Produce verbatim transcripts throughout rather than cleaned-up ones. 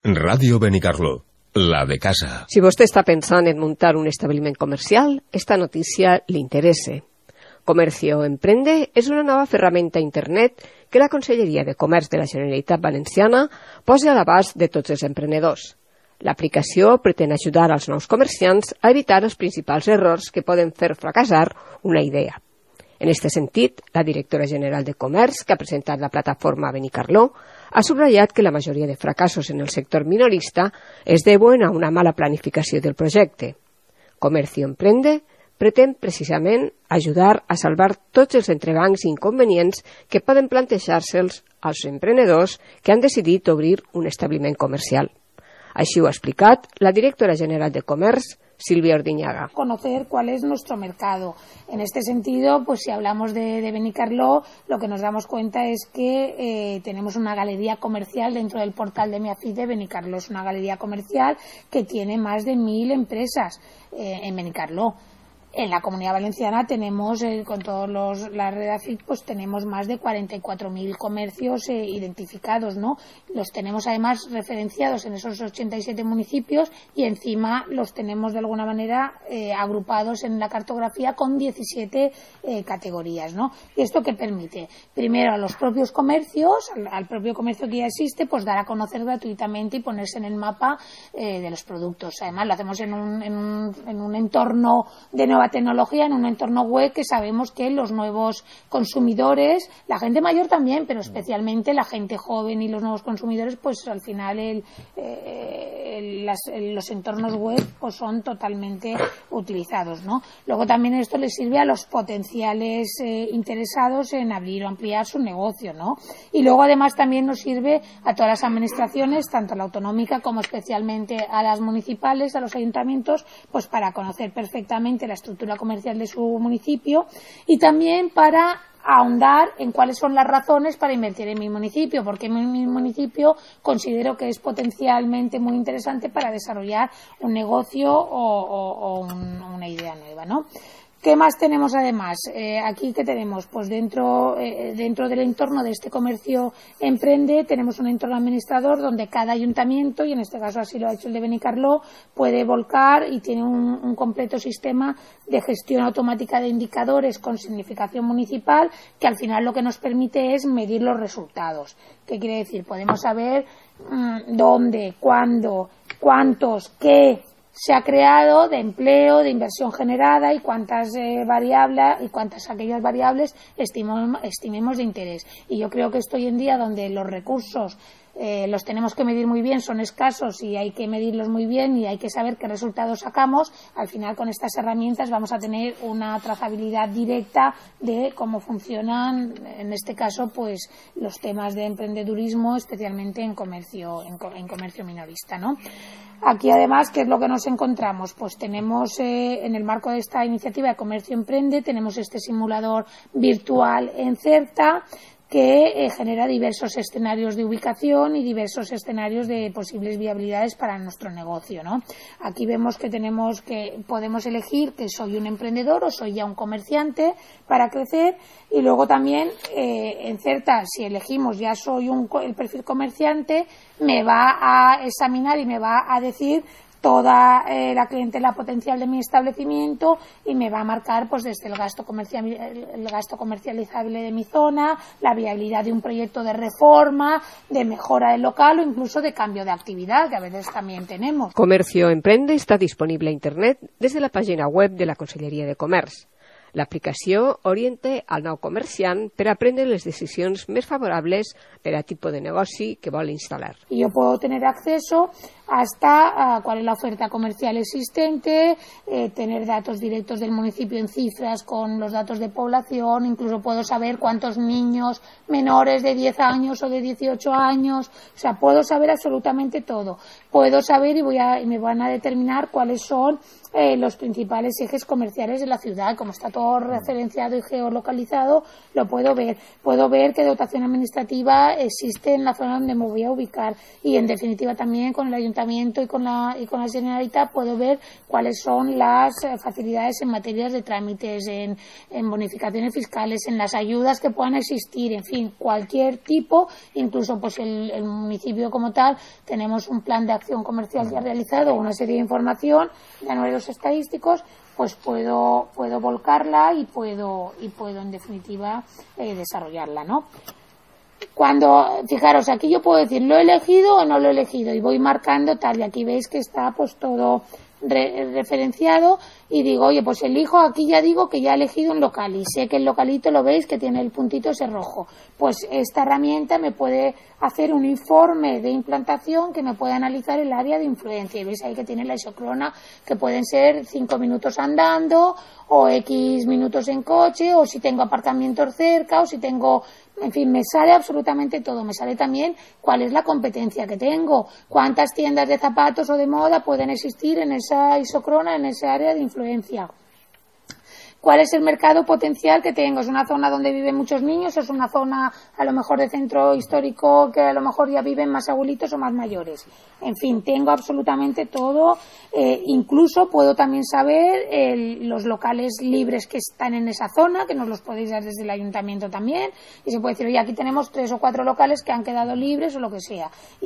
Ràdio Benicarló, la de casa. Si vostè està pensant en muntar un establiment comercial, esta notícia li interessa. Comercio Emprende és una nova ferramenta a internet que la Conselleria de Comerç de la Generalitat Valenciana posa a l'abast de tots els emprenedors. L'aplicació pretén ajudar als nous comerciants a evitar els principals errors que poden fer fracassar una idea. En aquest sentit, la directora general de Comerç, que ha presentat la plataforma Benicarló, ha subratllat que la majoria de fracassos en el sector minorista es deuen a una mala planificació del projecte. Comercio Emprende pretén precisament ajudar a salvar tots els entrebancs i inconvenients que poden plantejar-se'ls als emprenedors que han decidit obrir un establiment comercial. Així ho ha explicat la directora general de Comerç, Silvia Ordiñaga. Conocer cuál es nuestro mercado. En este sentido, pues si hablamos de, de Benicarló, lo que nos damos cuenta es que eh, tenemos una galería comercial dentro del portal de Miafide. Benicarló es una galería comercial que tiene más de mil empresas eh, en Benicarló. En la Comunidad Valenciana tenemos, eh, con todos los, la red AFIC, pues tenemos más de cuarenta y cuatro mil comercios eh, identificados, ¿no? Los tenemos además referenciados en esos ochenta y siete municipios y encima los tenemos de alguna manera eh, agrupados en la cartografía con diecisiete eh, categorías, ¿no? ¿Y esto qué permite? Primero a los propios comercios, al, al propio comercio que ya existe, pues dar a conocer gratuitamente y ponerse en el mapa eh, de los productos. Además lo hacemos en un, en un, en un entorno de nueva tecnología, en un entorno web que sabemos que los nuevos consumidores, la gente mayor también, pero especialmente la gente joven y los nuevos consumidores, pues al final el, eh, el, las, el, los entornos web pues son totalmente utilizados, ¿no? Luego también esto les sirve a los potenciales eh, interesados en abrir o ampliar su negocio, ¿no? Y luego además también nos sirve a todas las administraciones, tanto la autonómica como especialmente a las municipales, a los ayuntamientos, pues para conocer perfectamente la estructura comercial de su municipio y también para ahondar en cuáles son las razones para invertir en mi municipio, porque en mi municipio considero que es potencialmente muy interesante para desarrollar un negocio o, o, o un, una idea nueva, ¿no? ¿Qué más tenemos además? Eh, aquí que tenemos, pues dentro eh, dentro del entorno de este comercio emprende tenemos un entorno administrador donde cada ayuntamiento, y en este caso así lo ha hecho el de Benicarló, puede volcar y tiene un, un completo sistema de gestión automática de indicadores con significación municipal que al final lo que nos permite es medir los resultados. ¿Qué quiere decir? Podemos saber mmm, dónde, cuándo, cuántos, qué se ha creado de empleo, de inversión generada y cuántas eh, variables y cuántas aquellas variables estimemos, estimemos de interés. Y yo creo que esto hoy en día, donde los recursos eh, los tenemos que medir muy bien, son escasos y hay que medirlos muy bien y hay que saber qué resultados sacamos, al final con estas herramientas vamos a tener una trazabilidad directa de cómo funcionan, en este caso, pues los temas de emprendedurismo, especialmente en comercio, en, en comercio minorista, ¿no? Aquí, además, ¿qué es lo que nos encontramos? Pues tenemos, eh, en el marco de esta iniciativa de Comercio Emprende, tenemos este simulador virtual en Certa, que eh, genera diversos escenarios de ubicación y diversos escenarios de posibles viabilidades para nuestro negocio, ¿no? Aquí vemos que tenemos que podemos elegir que soy un emprendedor o soy ya un comerciante para crecer, y luego también eh, en Certa, si elegimos ya soy un, el perfil comerciante, me va a examinar y me va a decir toda eh, la clientela potencial de mi establecimiento y me va a marcar pues desde el gasto comercial, el gasto comercializable de mi zona, la viabilidad de un proyecto de reforma, de mejora del local o incluso de cambio de actividad, que a veces también tenemos. Comercio Emprende està disponible a internet des de la pàgina web de la Conselleria de Comerç. L'aplicació orienta al nou comerciant per a prendre les decisions més favorables per a tipus de negoci que vol instal·lar. Yo puedo tener acceso hasta uh, cuál es la oferta comercial existente, eh, tener datos directos del municipio en cifras con los datos de población, incluso puedo saber cuántos niños menores de diez años o de dieciocho años, o sea, puedo saber absolutamente todo. Puedo saber y, voy a, y me van a determinar cuáles son eh, los principales ejes comerciales de la ciudad, como está todo sector referenciado y geolocalizado, lo puedo ver. Puedo ver qué dotación administrativa existe en la zona donde me voy a ubicar y, en definitiva, también con el Ayuntamiento y con la, y con la Generalitat puedo ver cuáles son las facilidades en materia de trámites, en, en bonificaciones fiscales, en las ayudas que puedan existir, en fin, cualquier tipo, incluso pues el, el municipio como tal, tenemos un plan de acción comercial ya realizado, una serie de información, de números estadísticos, pues puedo puedo volcarla y puedo y puedo en definitiva eh, desarrollarla, ¿no? Cuando, fijaros, aquí yo puedo decir lo he elegido o no lo he elegido y voy marcando tal, y aquí veis que está pues todo re referenciado y digo, oye, pues elijo, aquí ya digo que ya he elegido un local y sé que el localito lo veis que tiene el puntito ese rojo, pues esta herramienta me puede hacer un informe de implantación que me puede analizar el área de influencia y veis ahí que tiene la isócrona, que pueden ser cinco minutos andando o X minutos en coche, o si tengo aparcamientos cerca, o si tengo, en fin, me sale absolutamente todo. Me sale también cuál es la competencia que tengo, cuántas tiendas de zapatos o de moda pueden existir en esa isócrona, en esa área de influencia. ¿Cuál es el mercado potencial que tengo? ¿Es una zona donde viven muchos niños? ¿Es una zona a lo mejor de centro histórico que a lo mejor ya viven más abuelitos o más mayores? En fin, tengo absolutamente todo. Eh, incluso puedo también saber el, los locales libres que están en esa zona, que nos los podéis dar desde el ayuntamiento también. Y se puede decir, oye, aquí tenemos tres o cuatro locales que han quedado libres o lo que sea.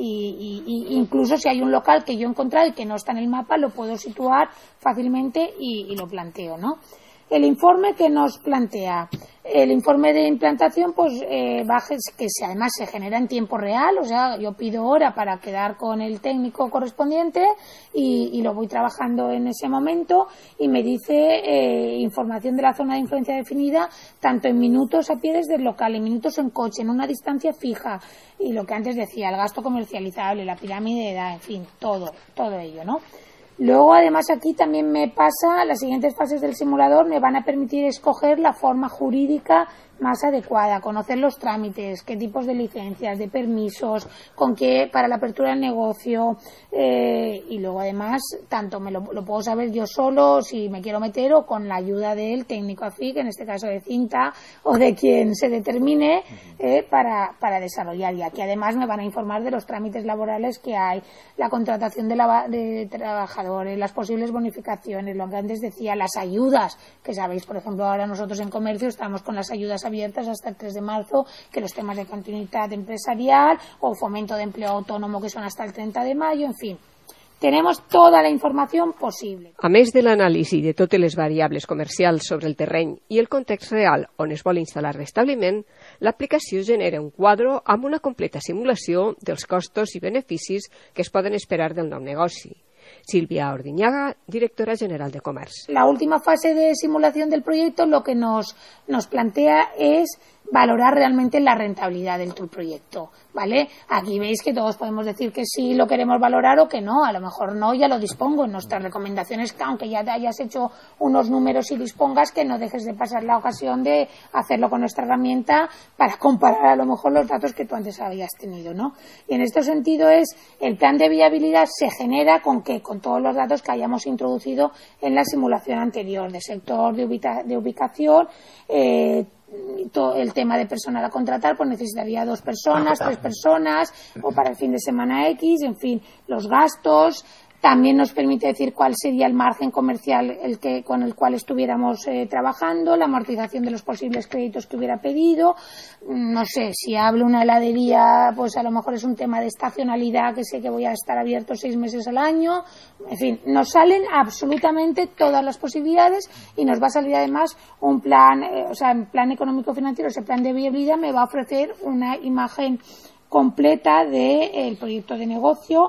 Y, y, y incluso si hay un local que yo he encontrado y que no está en el mapa, lo puedo situar fácilmente y, y lo planteo, ¿no? El informe que nos plantea, el informe de implantación, pues eh, bajes que se, además se genera en tiempo real, o sea, yo pido hora para quedar con el técnico correspondiente y, y lo voy trabajando en ese momento y me dice eh, información de la zona de influencia definida, tanto en minutos a pie desde el local, en minutos en coche, en una distancia fija y lo que antes decía, el gasto comercializable, la pirámide de edad, en fin, todo, todo ello, ¿no? Luego, además, aquí también me pasa, las siguientes fases del simulador me van a permitir escoger la forma jurídica más adecuada, conocer los trámites, qué tipos de licencias, de permisos, con qué para la apertura del negocio eh, y luego además tanto me lo, lo puedo saber yo solo si me quiero meter o con la ayuda del técnico A F I C, en este caso de Cinta o de quien se determine eh, para, para desarrollar. Y aquí además me van a informar de los trámites laborales que hay, la contratación de, la, de trabajadores, las posibles bonificaciones, lo que antes decía, las ayudas, que sabéis, por ejemplo, ahora nosotros en comercio estamos con las ayudas abiertas hasta el tres de marzo, que los temas de continuidad empresarial o fomento de empleo autónomo que son hasta el treinta de mayo, en fin. Tenemos toda la información possible. A més de l'anàlisi de totes les variables comercials sobre el terreny i el context real on es vol instal·lar l'establiment, l'aplicació genera un quadre amb una completa simulació dels costos i beneficis que es poden esperar del nou negoci. Silvia Ordiñaga, directora general de Comerç. La última fase de simulación del proyecto lo que nos, nos plantea es valorar realmente la rentabilidad del proyecto, ¿vale? Aquí veis que todos podemos decir que sí lo queremos valorar o que no, a lo mejor no, ya lo dispongo. En nuestras recomendaciones, que aunque ya te hayas hecho unos números y dispongas, que no dejes de pasar la ocasión de hacerlo con nuestra herramienta para comparar a lo mejor los datos que tú antes habías tenido, ¿no? Y en este sentido es, el plan de viabilidad se genera con que con todos los datos que hayamos introducido en la simulación anterior, de sector, de, ubica, de ubicación, eh, todo el tema de personal a contratar, pues necesitaría dos personas, tres personas, o para el fin de semana X, en fin, los gastos. También nos permite decir cuál sería el margen comercial el que, con el cual estuviéramos eh, trabajando, la amortización de los posibles créditos que hubiera pedido. No sé, si hablo una heladería, pues a lo mejor es un tema de estacionalidad, que sé que voy a estar abierto seis meses al año. En fin, nos salen absolutamente todas las posibilidades y nos va a salir además un plan, eh, o sea, en plan económico-financiero, ese plan de viabilidad me va a ofrecer una imagen completa del proyecto de negocio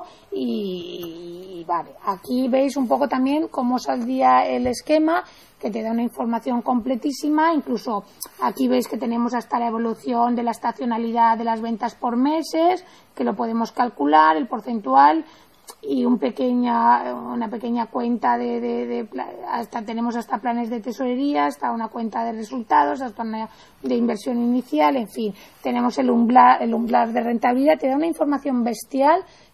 y, y vale, aquí veis un poco también cómo saldría el esquema, que te da una información completísima. Incluso aquí veis que tenemos hasta la evolución de la estacionalidad de las ventas por meses, que lo podemos calcular, el porcentual y un pequeña, una pequeña cuenta de, de, de hasta tenemos hasta planes de tesorería, hasta una cuenta de resultados, hasta una de inversión inicial, en fin, tenemos el umbral, el umbral de rentabilidad. Te da una información bestial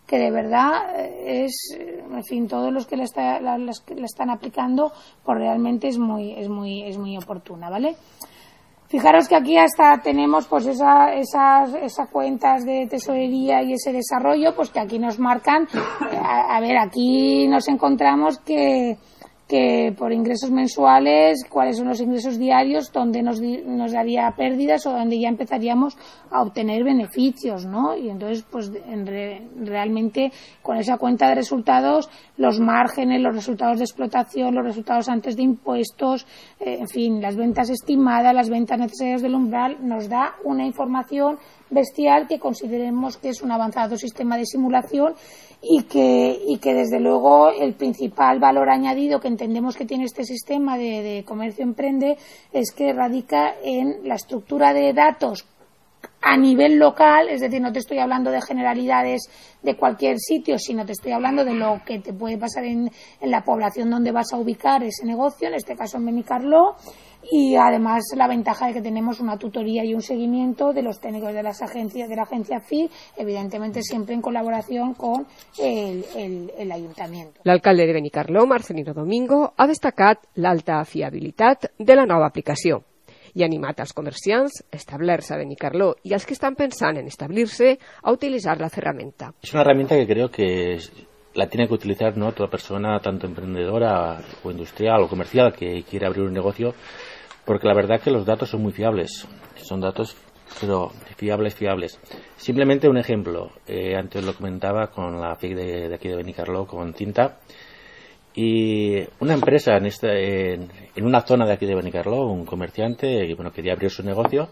que de verdad es, en fin, todos los que la, está, la, las que la están aplicando, pues realmente es muy, es muy, es muy oportuna, ¿vale? Fijaros que aquí hasta tenemos pues esa, esas, esas cuentas de tesorería y ese desarrollo, pues que aquí nos marcan, a, a ver, aquí nos encontramos que que por ingresos mensuales, cuáles son los ingresos diarios, donde nos, nos daría pérdidas o donde ya empezaríamos a obtener beneficios, ¿no? Y entonces, pues en re, realmente con esa cuenta de resultados, los márgenes, los resultados de explotación, los resultados antes de impuestos, eh, en fin, las ventas estimadas, las ventas necesarias del umbral, nos da una información bestial que consideremos que es un avanzado sistema de simulación y que, y que desde luego el principal valor añadido que entendemos que tiene este sistema de, de comercio emprende es que radica en la estructura de datos a nivel local, es decir, no te estoy hablando de generalidades de cualquier sitio, sino te estoy hablando de lo que te puede pasar en, en la población donde vas a ubicar ese negocio, en este caso en Benicarló, y además la ventaja de que tenemos una tutoría y un seguimiento de los técnicos de las agencias de la agencia F I R, evidentemente siempre en colaboración con el, el, el ayuntamiento. L'alcalde de Benicarló, Marcelino Domingo, ha destacat l'alta fiabilitat de la nova aplicació i ha animat els comerciants a establir-se a Benicarló i els que estan pensant en establir-se a utilitzar la herramienta. Es una herramienta que creo que es, la tiene que utilizar, ¿no?, toda persona, tanto emprendedora o industrial o comercial que quiera abrir un negocio, porque la verdad que los datos son muy fiables, son datos pero fiables, fiables. Simplemente un ejemplo, eh, antes lo comentaba con la F I C de, de aquí de Benicarló, con Tinta, y una empresa en, esta, en, en una zona de aquí de Benicarló, un comerciante que bueno, quería abrir su negocio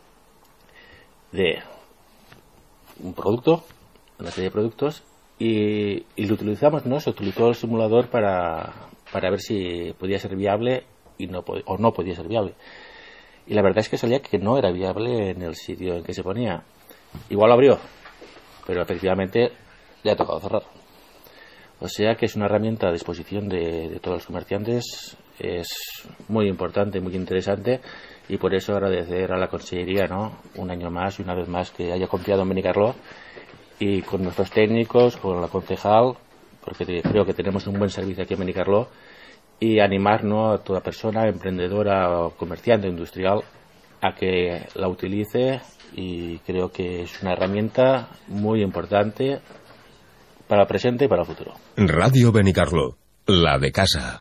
de un producto, una serie de productos, y, y lo utilizamos, ¿no? Se utilizó el simulador para, para ver si podía ser viable y no o no podía ser viable. Y la verdad es que salía que no era viable en el sitio en que se ponía. Igual lo abrió, pero efectivamente le ha tocado cerrar. O sea que es una herramienta a disposición de, de todos los comerciantes, es muy importante, muy interesante, y por eso agradecer a la Consellería, ¿no?, un año más y una vez más que haya confiado en Benicarló, y con nuestros técnicos, con la concejal, porque creo que tenemos un buen servicio aquí en Benicarló, y animar, ¿no?, a toda persona, emprendedora o comerciante industrial, a que la utilice, y creo que es una herramienta muy importante para el presente y para el futuro. Radio Benicarló, la de casa.